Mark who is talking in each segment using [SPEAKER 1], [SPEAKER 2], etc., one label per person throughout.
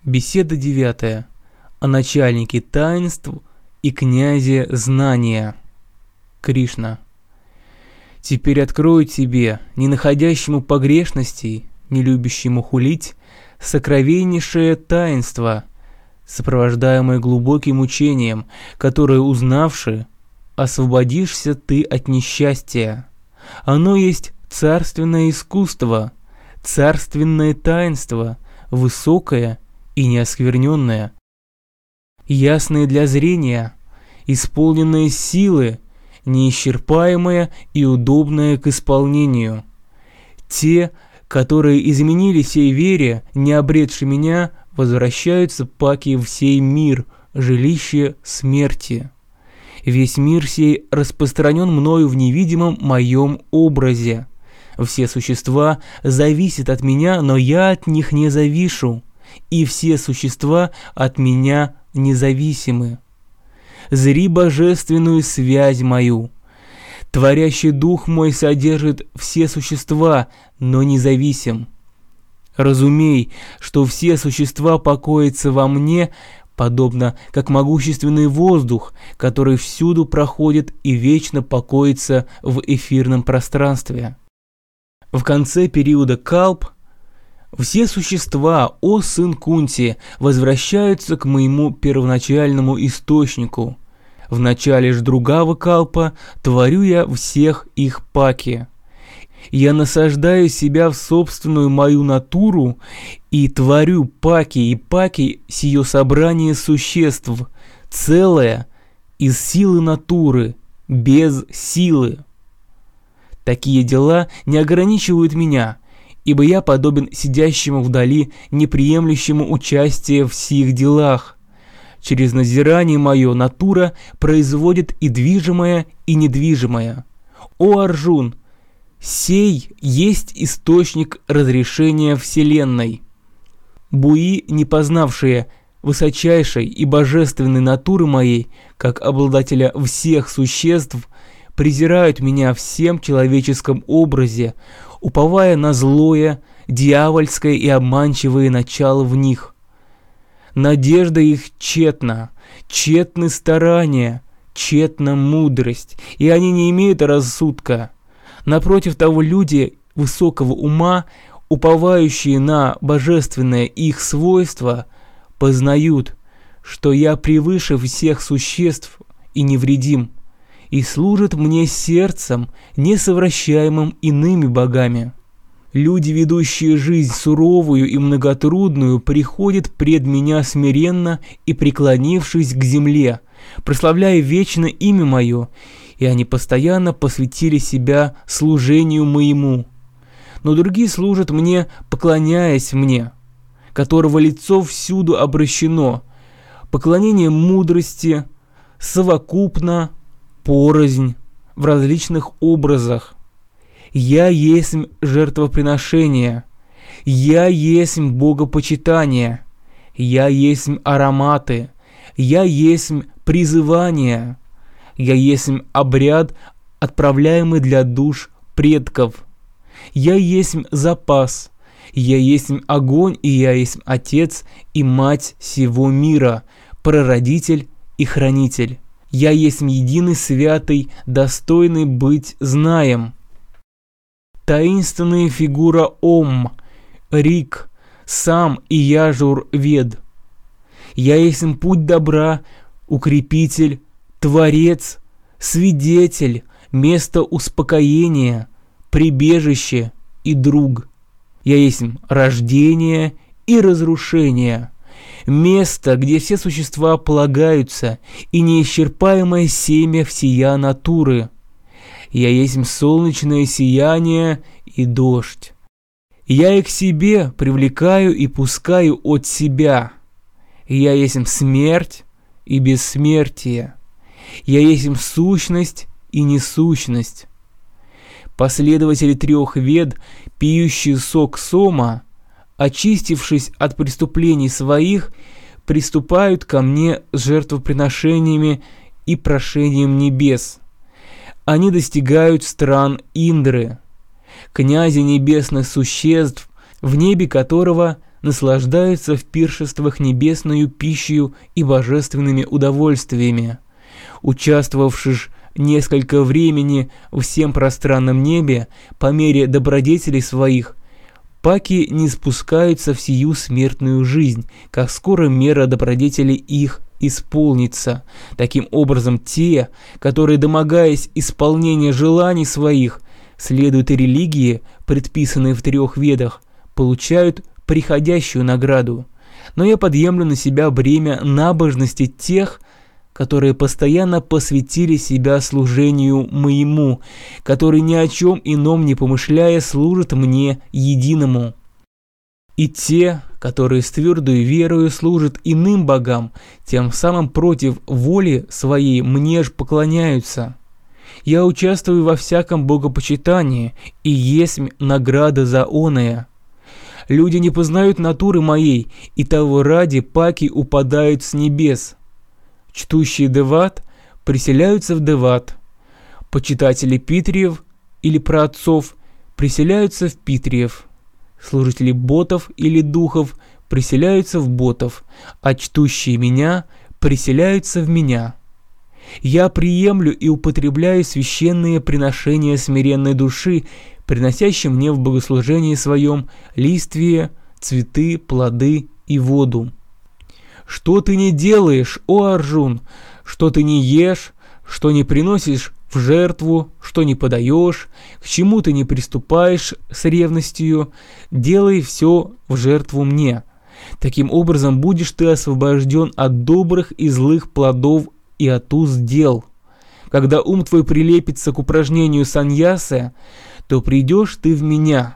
[SPEAKER 1] Беседа 9. О начальнике таинств и князе знания. Кришна. Теперь открою тебе, не находящему погрешностей, не любящему хулить, сокровеннейшее таинство, сопровождаемое глубоким учением, которое, узнавши, освободишься ты от несчастья. Оно есть царственное искусство, царственное таинство, высокое и неоскверненное, ясное для зрения, исполненное силы, неисчерпаемое и удобное к исполнению. Те, которые изменили сей вере, не обретши меня, возвращаются паки в сей мир, жилище смерти. Весь мир сей распространен мною в невидимом моем образе. Все существа зависят от меня, но я от них не завишу, и все существа от меня независимы. Зри божественную связь мою. Творящий дух мой содержит все существа, но независим. Разумей, что все существа покоятся во мне, подобно как могущественный воздух, который всюду проходит и вечно покоится в эфирном пространстве. В конце периода калп все существа, о сын Кунти, возвращаются к моему первоначальному источнику. В начале ж другого калпа творю я всех их паки. Я насаждаю себя в собственную мою натуру и творю паки и паки сие собрание существ, целое из силы натуры, без силы. Такие дела не ограничивают меня, ибо я подобен сидящему вдали, неприемлющему участия в сих делах. Через назирание мое натура производит и движимое, и недвижимое. О Арджун, сей есть источник разрешения Вселенной. Буи, не познавшие высочайшей и божественной натуры моей, как обладателя всех существ, презирают меня всем человеческом образе, уповая на злое, дьявольское и обманчивое начало в них. Надежда их тщетна, тщетны старания, тщетна мудрость, и они не имеют рассудка. Напротив того, люди высокого ума, уповающие на божественное их свойство, познают, что я превыше всех существ и невредим, и служит мне сердцем, несовращаемым иными богами. Люди, ведущие жизнь суровую и многотрудную, приходят пред меня смиренно и преклонившись к земле, прославляя вечно имя мое, и они постоянно посвятили себя служению моему. Но другие служат мне, поклоняясь мне, которого лицо всюду обращено, поклонение мудрости, совокупно, порознь, в различных образах. Я есть жертвоприношение, я есть богопочитание, я есть ароматы, я есть призывание, я есть обряд, отправляемый для душ предков, я есть запас, я есть огонь, и я есть отец и мать всего мира, прародитель и хранитель. Я есть единый святый, достойный быть знаем. Таинственная фигура Ом, Рик, сам и Яжур Вед. Я есть путь добра, укрепитель, творец, свидетель, место успокоения, прибежище и друг. Я есть рождение и разрушение, место, где все существа полагаются, и неисчерпаемое семя всея натуры. Я есть солнечное сияние и дождь. Я их к себе привлекаю и пускаю от себя. Я есть смерть и бессмертие. Я есть сущность и несущность. Последователи трех вед, пьющие сок сома, очистившись от преступлений своих, приступают ко мне с жертвоприношениями и прошением небес. Они достигают стран Индры, князя небесных существ, в небе которого наслаждаются в пиршествах небесною пищею и божественными удовольствиями, участвовавши несколько времени в всем пространном небе по мере добродетелей своих, паки не спускаются в сию смертную жизнь, как скоро мера добродетелей их исполнится. Таким образом, те, которые, домогаясь исполнения желаний своих, следуют религии, предписанной в 3 ведах, получают приходящую награду. Но я подъемлю на себя бремя набожности тех, которые постоянно посвятили себя служению моему, которые ни о чем ином не помышляя служат мне единому. И те, которые с твердой верою служат иным богам, тем самым против воли своей мне ж поклоняются. Я участвую во всяком богопочитании, и есть награда за оное. Люди не познают натуры моей, и того ради паки упадают с небес. Чтущие Деват приселяются в Деват. Почитатели Питриев или праотцов приселяются в Питриев. Служители ботов или духов приселяются в ботов, а чтущие меня приселяются в меня. Я приемлю и употребляю священные приношения смиренной души, приносящие мне в богослужении своем листвие, цветы, плоды и воду. Что ты не делаешь, о Арджун, что ты не ешь, что не приносишь в жертву, что не подаешь, к чему ты не приступаешь с ревностью, делай все в жертву мне. Таким образом будешь ты освобожден от добрых и злых плодов и от уз дел. Когда ум твой прилепится к упражнению саньясы, то придешь ты в меня.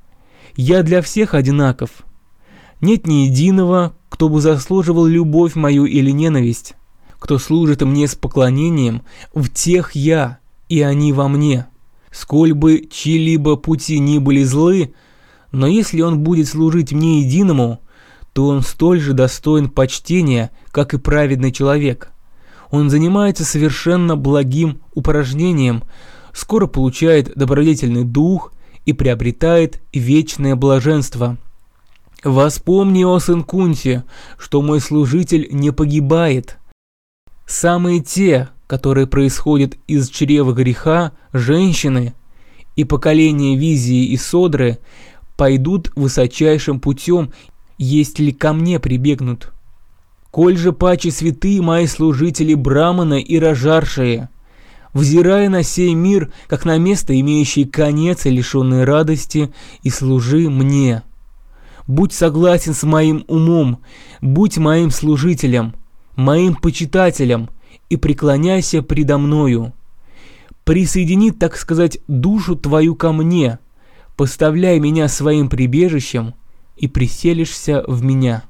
[SPEAKER 1] Я для всех одинаков. Нет ни единого, кто бы заслуживал любовь мою или ненависть. Кто служит мне с поклонением, в тех я, и они во мне. Сколь бы чьи-либо пути ни были злы, но если он будет служить мне единому, то он столь же достоин почтения, как и праведный человек. Он занимается совершенно благим упражнением, скоро получает добродетельный дух и приобретает вечное блаженство. Воспомни, о сын Кунти, что мой служитель не погибает. Самые те, которые происходят из чрева греха, женщины и поколения Визии и Содры, пойдут высочайшим путем, если ко мне прибегнут. Коль же паче святые мои служители Браманы и Раджаршие, взирая на сей мир, как на место, имеющее конец и лишенное радости, и служи мне. Будь согласен с моим умом, будь моим служителем, моим почитателем, и преклоняйся предо мною. Присоедини, так сказать, душу твою ко мне, поставляй меня своим прибежищем, и приселишься в меня.